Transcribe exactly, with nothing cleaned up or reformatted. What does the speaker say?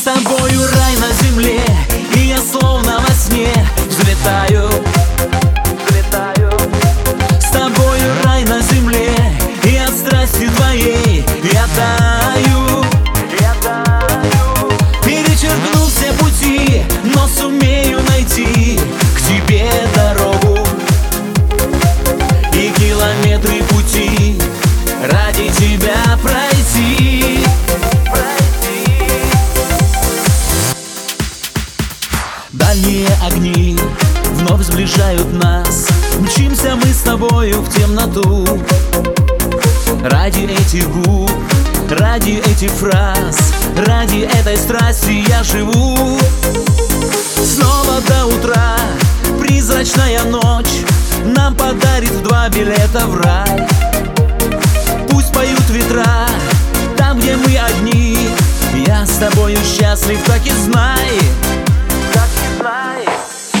тобою рай на земле, и я словно во сне взлетаю, взлетаю. С тобою рай на земле, и от страсти твоей я таю, я таю. Перечеркну все пути, но сумею найти к тебе дорогу и километры пути ради тебя пройти. Дальние огни вновь сближают нас, мчимся мы с тобою в темноту. Ради этих губ, ради этих фраз, ради этой страсти я живу. Снова до утра призрачная ночь нам подарит два билета в рай. Пусть поют ветра там, где мы одни, я с тобою счастлив, так и знай.